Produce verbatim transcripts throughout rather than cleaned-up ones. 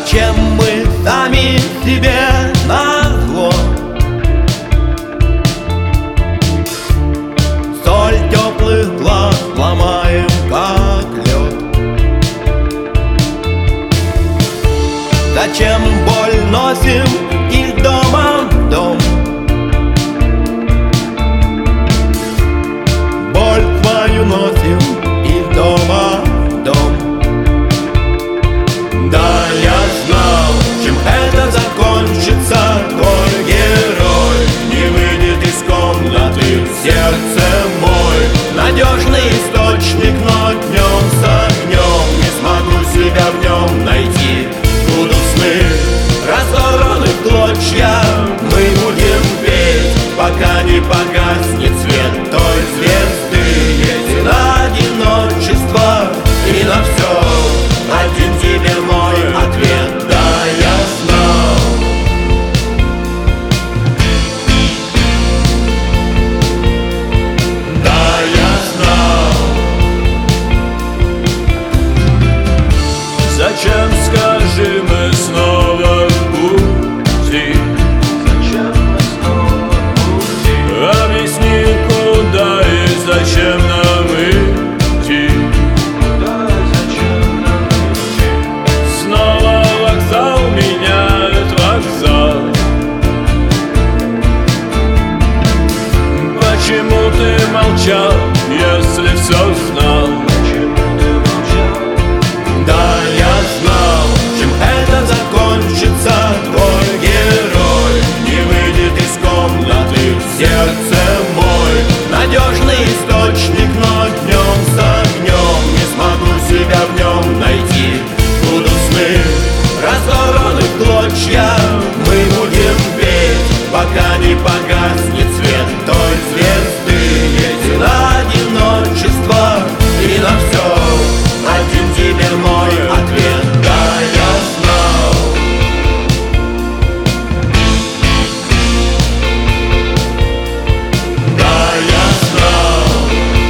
Зачем мы сами себе назло соль теплых глаз ломаем, как лед? Зачем боль носим из дома в дом? Боль твою носим из дома в дом. Да, я знал, чем это закончится. Твой герой не выйдет из комнаты. Сердце мой надежный источник, но днем с огнем не смогу себя в нем найти. Будут сны разорваны в клочья, мы будем петь, пока не погаснет свет той звезды. Есть на одиночество и на все один тебе мой ответ. Да, я знал. Да, я знал. Зачем, скажи, мы снова в пути? Зачем мы снова в пути? Объясни, куда и зачем нам идти? Куда и зачем нам идти? Снова вокзал меняет вокзал. Почему ты молчал, если все знал? Да, я знал, чем это закончится. Твой герой не выйдет из комнаты. Сердце мой надежный источник, но днем с огнем не смогу себя в нем найти. Будут сны разорваны в клочья, мы будем петь, пока не погаснет свет той звезды. Есть на одиночество и на все один тебе мой ответ. Да, я знал. Да, я знал.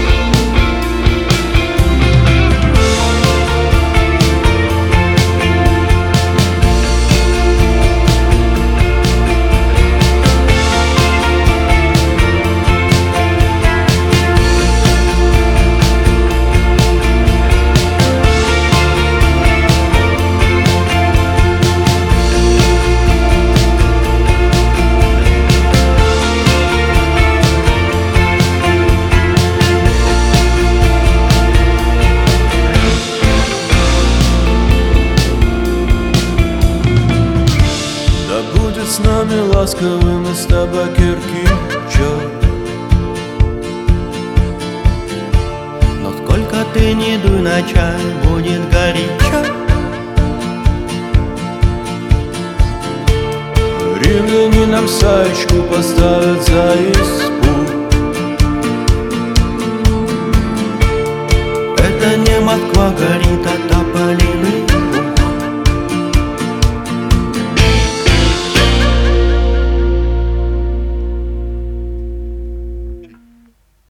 Да будет с нами ласковым из табакерки чай. Но сколько ты не дуй на чай, будет горячо. Римляне нам саечку поставят за испуг. Это не Москва горит.